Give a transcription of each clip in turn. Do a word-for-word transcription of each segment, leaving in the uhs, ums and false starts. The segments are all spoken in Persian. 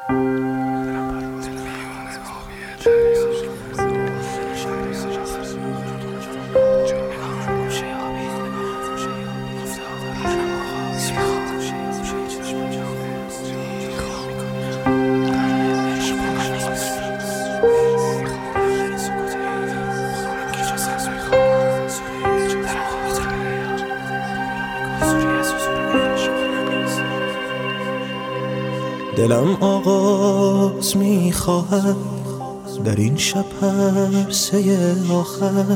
دلم آغاز میخواهد در این شب پرسه آخر،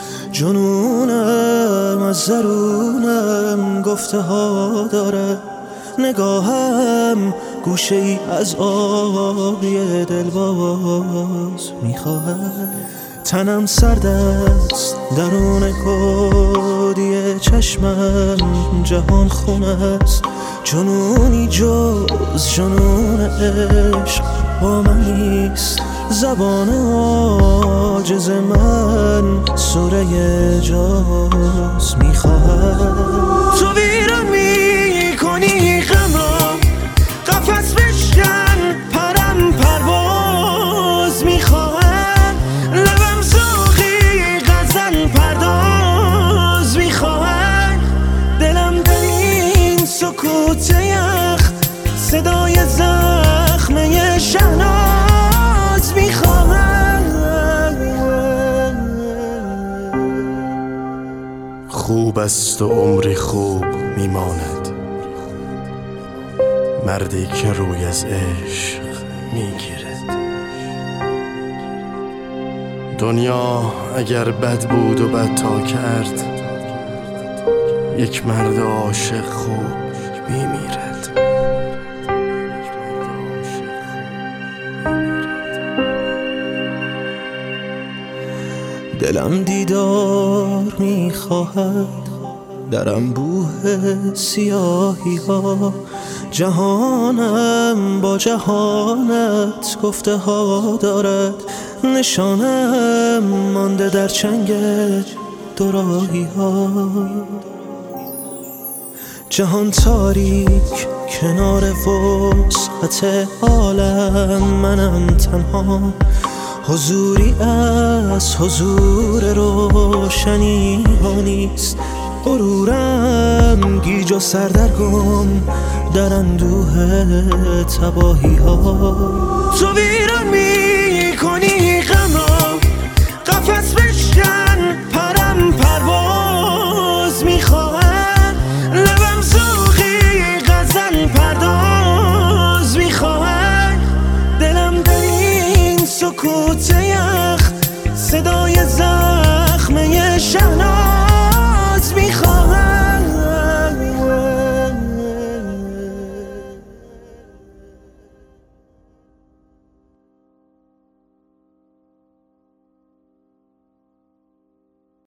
جنونم از درونم گفته ها داره، نگاهم گوشه ای از آبی دلباز میخواهد. تنم سرد است درون کودی چشمم جهان خون است، جنونی جز جنون عشق با من نیست. زبان عاجز من سوره جاز میخواهد. تو ویران میکنی غم را، قفس بشکن پرم پرواز میخواهد. لبم زاغی غزل پرداز میخواهد. دلم در این سکوت یخ صدای زخمه شهناز میخواهد. خوب است و عمری خوب میماند، مردی که روی از عشق میگیرد. دنیا اگر بد بود و بد تا کرد، یک مرد عاشق خوب میمیرد. دلم دیدار میخواهد در انبوه سیاهی ها، جهانم با جهانت گفته ها دارد، نشانم مانده در چنگ دوراهی ها. جهان تاریک کنار وسعت عالم، منم تنها، حضوری از حضور روشنی ها نیست. غرورم گیج و سردرگم در اندوه تباهی ها. تو ویران میکنی غم را، قفس بشکن پرم پرواز میخواهد. لبم زاغی غزل پرداز میخواهد. دلم در این سکوت یخ صدای زخمه شهناز